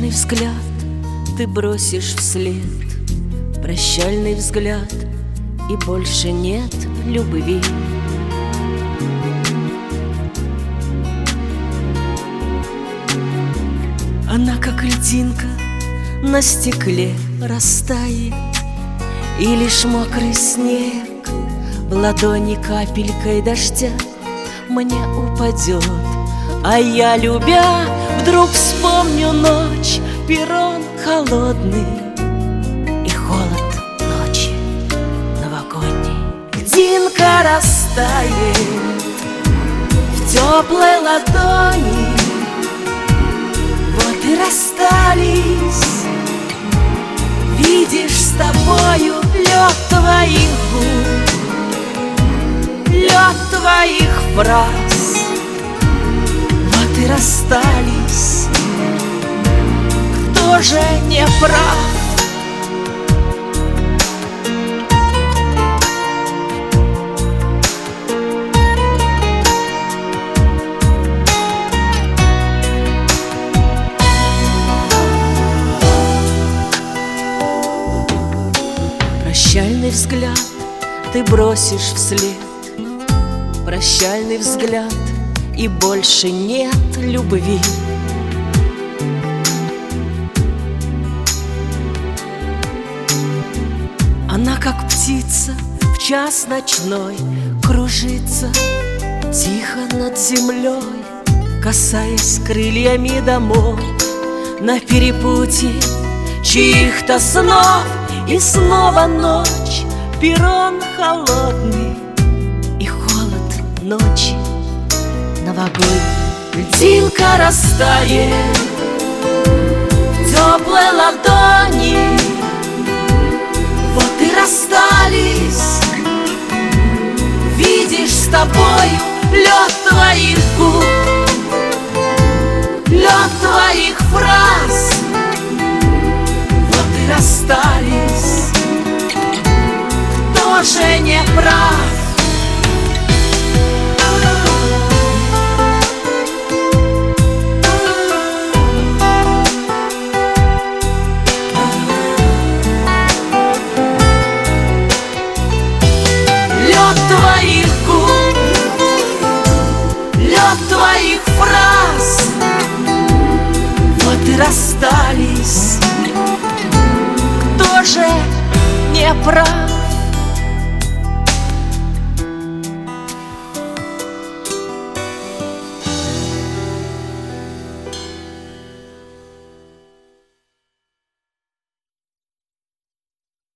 Прощальный взгляд ты бросишь вслед, прощальный взгляд, и больше нет любви. Она, как льдинка, на стекле растает, и лишь мокрый снег в ладони капелькой дождя мне упадет. А я, любя, вдруг вспомню ночь, перрон холодный и холод ночи новогодней. Льдинка растает в теплой ладони, вот и расстались. Видишь, с тобою лед твоих губ, лед твоих фраз, вот и расстались. Кто же не прав? Прощальный взгляд ты бросишь вслед, прощальный взгляд, и больше нет любви. Она, как птица, в час ночной кружится тихо над землей, касаясь крыльями домов на перепутье чьих-то снов. И снова ночь, перрон холодный и холод ночи новогодней. Льдинка растает в теплой ладони, вот и расстались. Видишь, с тобою лед твоих губ, лед твоих фраз, вот и расстались. Кто же не прав? Твоих губ, лед твоих фраз, вот и расстались. Кто же не прав?